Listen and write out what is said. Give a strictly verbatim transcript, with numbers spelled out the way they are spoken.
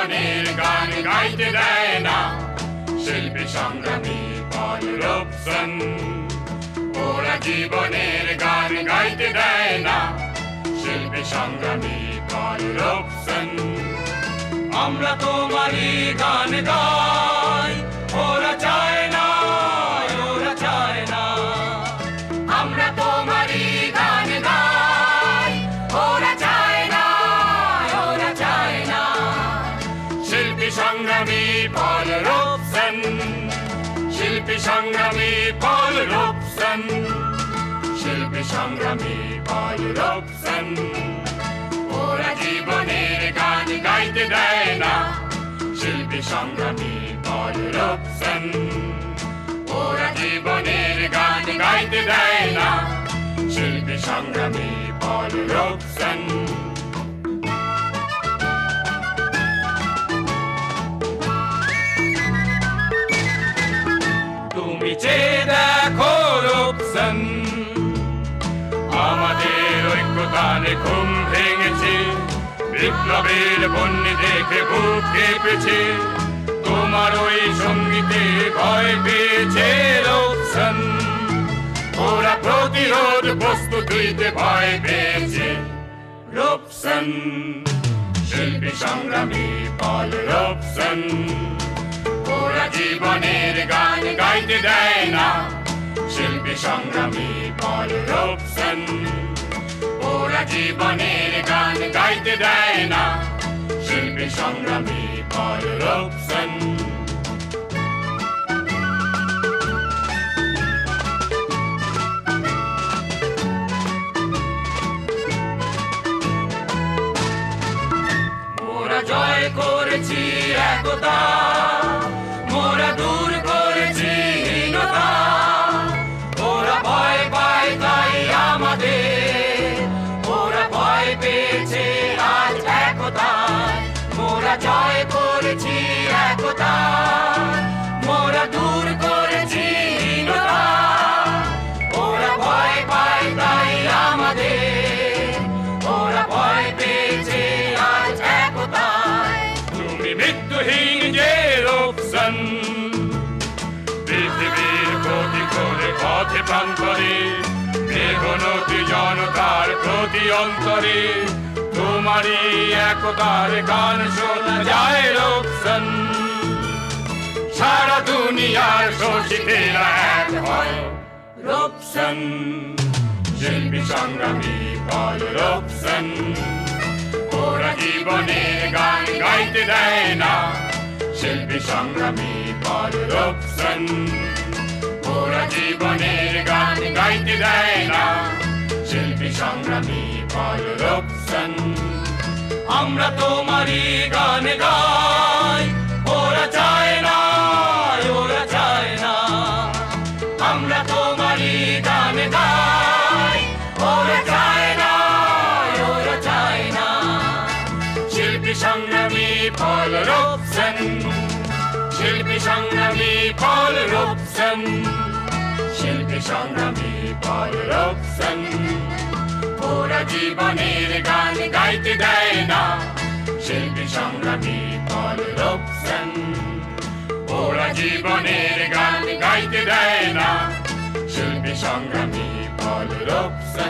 জীবনের গান গাইতে দেয় না শিল্পী সংগ্রামী পল রূপসন ওরা জীবনের গান গাইতে দেয় না শিল্পী সংগ্রামী পল রূপসন আমরা তোমারই গান গাই ওরা চায় না ওরা চায় না আমরা তোমারই গান গাই ওরা চায় না ওরা চায় না শিল্পী সংগ্রামী পল রূপসন শিল্পী সংগ্রামী পল রূপসন শিল্পী সংগ্রামী পল রূপসন ওরা জীবনের গান গাইতে দেয় না শিল্পী সংগ্রামী পল রূপসন ওরা জীবনের গান গাইতে দেয় না শিল্পী সংগ্রামী পল রূপসন তুমি চেয়ে দেখো রূপসন আমাদের ঐক্যতানে ঘুম ভেঙেছে বিপ্লবের বন্যে দেখে বুক কেঁপেছে তোমার ওই সঙ্গীতে ভয় পেয়েছে রূপসন ওরা প্রতিরোধ প্রস্তুত হইতে ভয় পেয়েছে রূপসন শিল্পী সংগ্রামী পল রূপসন ওরা জীবনের গান গাইতে দেয় না শিল্পী সংগ্রামী পল রূপসন ওরা জীবনের গান গাইতে দেয় না শিল্পী সংগ্রামী পল রূপসন মোরা জয় করেছি একতা মোরা দূর করেছি হীনতা ওরা ভয় পায় তাই আমাদের ওরা ভয় পেয়েছে আজ একতায় মোরা জয় করেছি একতা মোরা দূর করেছি হীনতা ওরা ভয় পায় তাই আমাদের ওরা ভয় পেয়েছে আজ একতায় তুমি মৃত্যুহীন যে রূপসন পৃথিবীর গতি করে পথে প্রান্তরে মেঘনতি জনতার প্রতি অন্তরে তোমারই একতার গান শোনা যায় রূপসন সারা দুনিয়ার শোষিতেরা এক হয় রূপসন শিল্পী সংগ্রামী পল রূপসন ওরা জীবনের গান গাইতে দেয় না শিল্পী সংগ্রামী পল রূপসন ওরা জীবনের গান গাইতে দেয় না শিল্পী সংগ্রামী পল রূপসন আমরা তোমারই গান গাই ওরা চায় না ওরা চায় না আমরা তোমারই গান গাই ওরা চায় না ওরা চায় না শিল্পী সংগ্রামী পল রূপসন শিল্পী সংগ্রামী পল রূপসন শিল্পী সংগ্রামী পল রূপসন ওরা জীবনের গান গাইতে দেয় না শিল্পী সংগ্রামী পল রূপসন ওরা জীবনের গান গাইতে দেয় না শিল্পী সংগ্রামী পল রূপসন